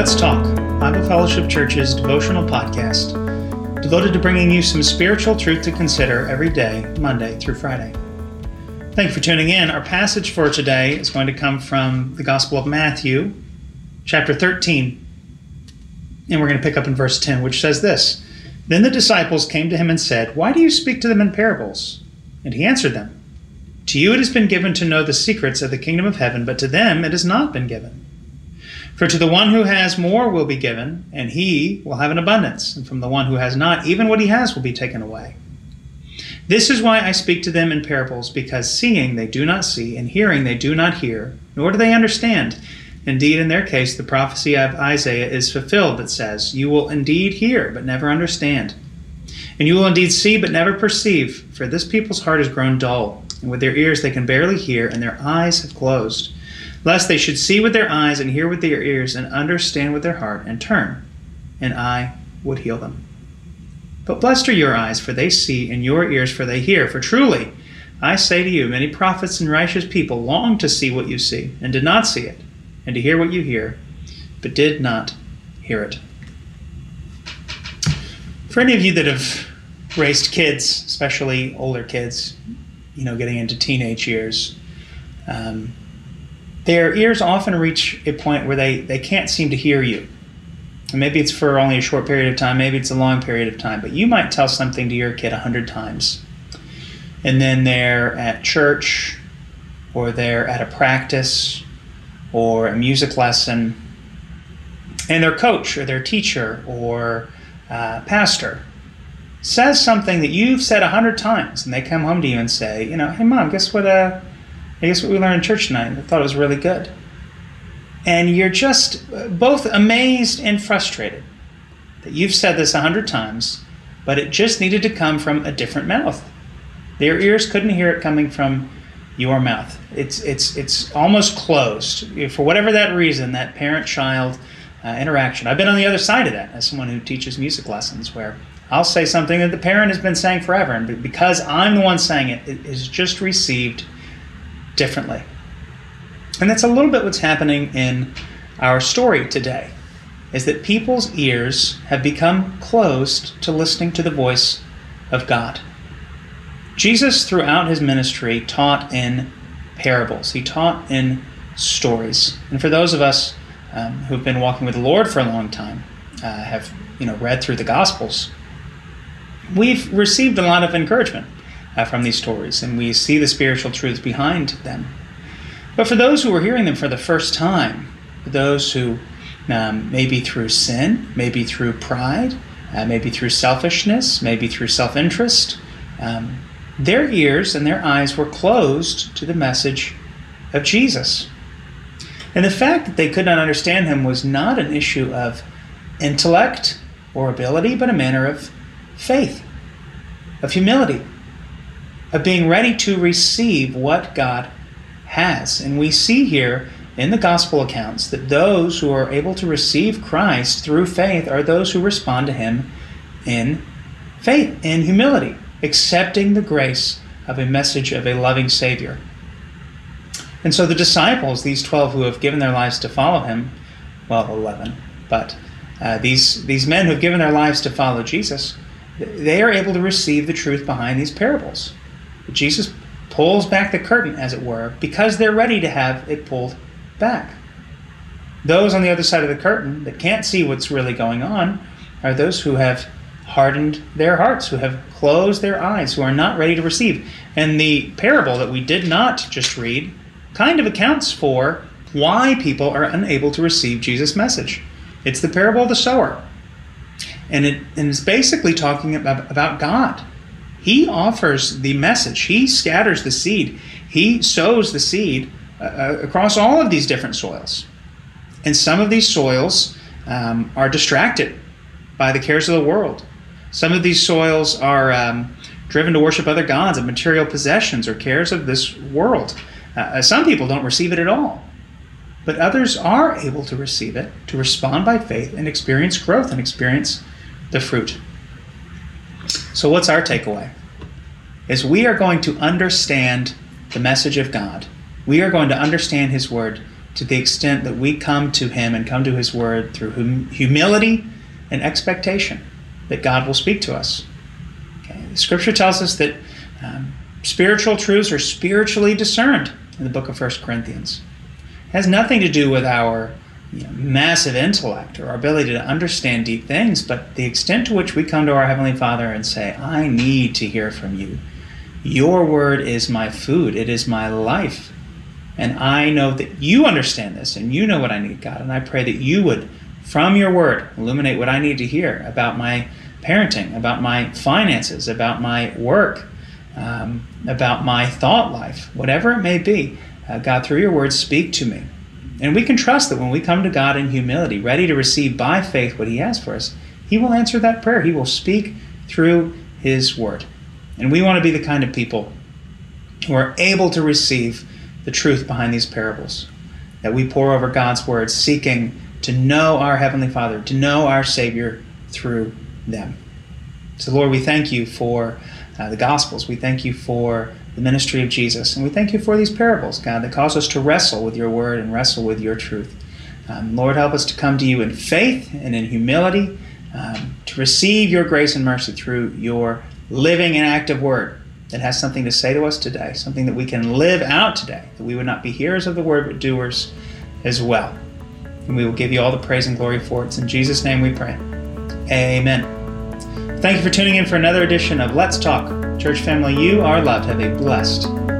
Let's Talk, Bible Fellowship Church's devotional podcast, devoted to bringing you some spiritual truth to consider every day, Monday through Friday. Thank you for tuning in. Our passage for today is going to come from the Gospel of Matthew, chapter 13, and we're going to pick up in verse 10, which says this: Then the disciples came to him and said, "Why do you speak to them in parables?" And he answered them, "To you it has been given to know the secrets of the kingdom of heaven, but to them it has not been given. For to the one who has more will be given, and he will have an abundance, and from the one who has not, even what he has will be taken away. This is why I speak to them in parables, because seeing they do not see, and hearing they do not hear, nor do they understand. Indeed, in their case, the prophecy of Isaiah is fulfilled that says, You will indeed hear, but never understand. And you will indeed see, but never perceive. For this people's heart has grown dull, and with their ears they can barely hear, and their eyes have closed. Lest they should see with their eyes, and hear with their ears, and understand with their heart, and turn, and I would heal them. But blessed are your eyes, for they see, and your ears, for they hear. For truly, I say to you, many prophets and righteous people longed to see what you see, and did not see it, and to hear what you hear, but did not hear it." For any of you that have raised kids, especially older kids, getting into teenage years, their ears often reach a point where they can't seem to hear you. And maybe it's for only a short period of time, maybe it's a long period of time, but you might tell something to your kid 100 times. And then they're at church, or they're at a practice, or a music lesson, and their coach, or their teacher, or pastor says something that you've said 100 times, and they come home to you and say, "Hey Mom, guess what we learned in church tonight? I thought it was really good." And you're just both amazed and frustrated that you've said this 100 times, but it just needed to come from a different mouth. Their ears couldn't hear it coming from your mouth. It's almost closed. For whatever that reason, that parent-child interaction. I've been on the other side of that as someone who teaches music lessons, where I'll say something that the parent has been saying forever, and because I'm the one saying it, it is just received differently. And that's a little bit what's happening in our story today, is that people's ears have become closed to listening to the voice of God. Jesus, throughout his ministry, taught in parables. He taught in stories. And for those of us who've been walking with the Lord for a long time, have read through the Gospels, we've received a lot of encouragement from these stories, and we see the spiritual truths behind them. But for those who are hearing them for the first time, for those who maybe through sin, maybe through pride, maybe through selfishness, maybe through self-interest, their ears and their eyes were closed to the message of Jesus. And the fact that they could not understand him was not an issue of intellect or ability, but a matter of faith, of humility, of being ready to receive what God has. And we see here in the gospel accounts that those who are able to receive Christ through faith are those who respond to him in faith, in humility, accepting the grace of a message of a loving Savior. And so the disciples, these 12 who have given their lives to follow him, 11, but these men who have given their lives to follow Jesus, they are able to receive the truth behind these parables. Jesus pulls back the curtain, as it were, because they're ready to have it pulled back. Those on the other side of the curtain that can't see what's really going on are those who have hardened their hearts, who have closed their eyes, who are not ready to receive. And the parable that we did not just read kind of accounts for why people are unable to receive Jesus' message. It's the parable of the sower. And it's basically talking about God. He offers the message. He scatters the seed. He sows the seed across all of these different soils. And some of these soils are distracted by the cares of the world. Some of these soils are driven to worship other gods and material possessions or cares of this world. Some people don't receive it at all. But others are able to receive it, to respond by faith and experience growth and experience the fruit. So what's our takeaway? Is we are going to understand the message of God. We are going to understand his word to the extent that we come to him and come to his word through humility and expectation that God will speak to us. Okay. The scripture tells us that spiritual truths are spiritually discerned in the book of 1 Corinthians. It has nothing to do with our massive intellect or our ability to understand deep things, but the extent to which we come to our Heavenly Father and say, I need to hear from you. Your word is my food. It is my life. And I know that you understand this and you know what I need, God. And I pray that you would, from your word, illuminate what I need to hear about my parenting, about my finances, about my work, about my thought life, whatever it may be. God, through your word, speak to me. And we can trust that when we come to God in humility, ready to receive by faith what he has for us, he will answer that prayer. He will speak through his word. And we want to be the kind of people who are able to receive the truth behind these parables, that we pour over God's word, seeking to know our Heavenly Father, to know our Savior through them. So, Lord, we thank you for the Gospels. We thank you for the ministry of Jesus. And we thank you for these parables, God, that cause us to wrestle with your word and wrestle with your truth. Lord, help us to come to you in faith and in humility, to receive your grace and mercy through your living and active word that has something to say to us today, something that we can live out today, that we would not be hearers of the word, but doers as well. And we will give you all the praise and glory for it. It's in Jesus' name we pray. Amen. Thank you for tuning in for another edition of Let's Talk. Church family, you are loved. Have a blessed